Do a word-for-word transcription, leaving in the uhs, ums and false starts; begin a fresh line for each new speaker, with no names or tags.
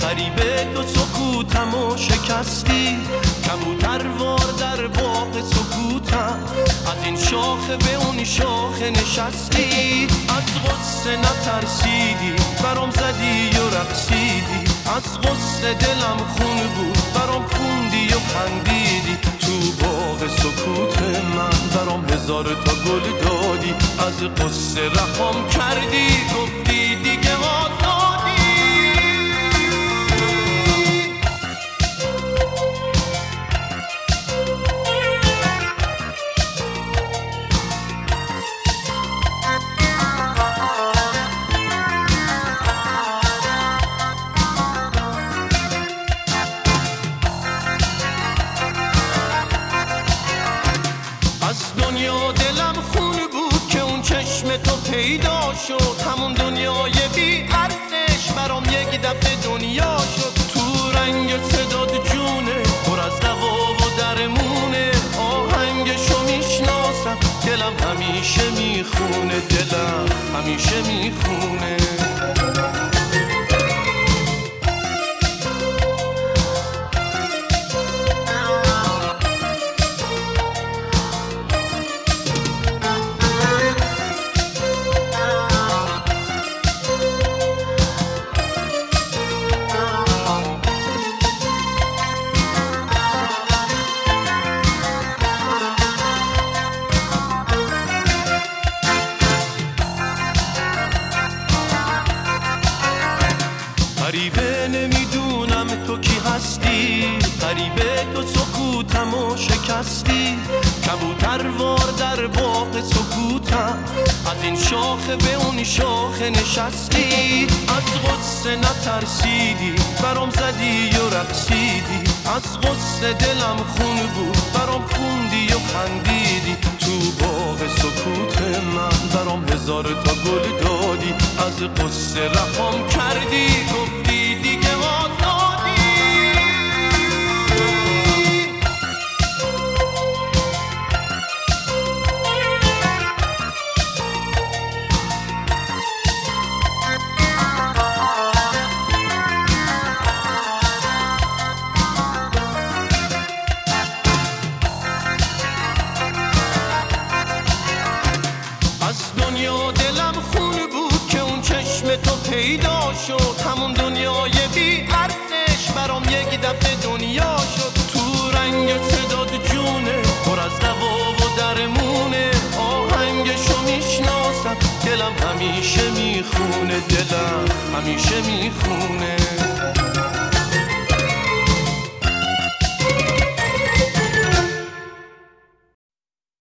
غریبه تو سکوتمو شکستی، کبوتر وار در باغ سکوتم، از این شاخه به اون شاخه نشستی، از غصه نترسیدی برام زدی و رقصیدی، از غصه دلم خون بود برام خوندی و خندیدی، تو باغ سکوت من برام هزار تا گل دادی، از غصه رهام کردی گفتی دیگه آزادی. دنیا دلم خون بود که اون چشم تو پیدا شد، همون دنیای بی ارزش برام یک دفعه دنیا شد، تو رنگ صداد جونه پر از دوا و درمونه، آهنگشو میشناسم دلم همیشه میخونه، دلم همیشه میخونه. غریبه نمیدونم تو کی هستی، غریبه تو سکوتمو شکستی، کبوتر وار در باغ سکوتم، از این شاخه به اون شاخه نشستی، از غصه نترسیدی برام زدی و رقصیدی، از غصه دلم خون بود برام خوندی و خندیدی، تو باغ سکوت من برام هزار تا گل دادی، از غصه رهام کردی گفتی دیگه آزادی. دنیا دلم خون بود که اون چشم تو پیدا شد، همون دنیای بی ارزش برام یک دفعه دنیا شد، تو رنگ صداد جونه پر از دوا و درمونه، آهنگشو میشناسم دلم همیشه میخونه، دلم همیشه میخونه.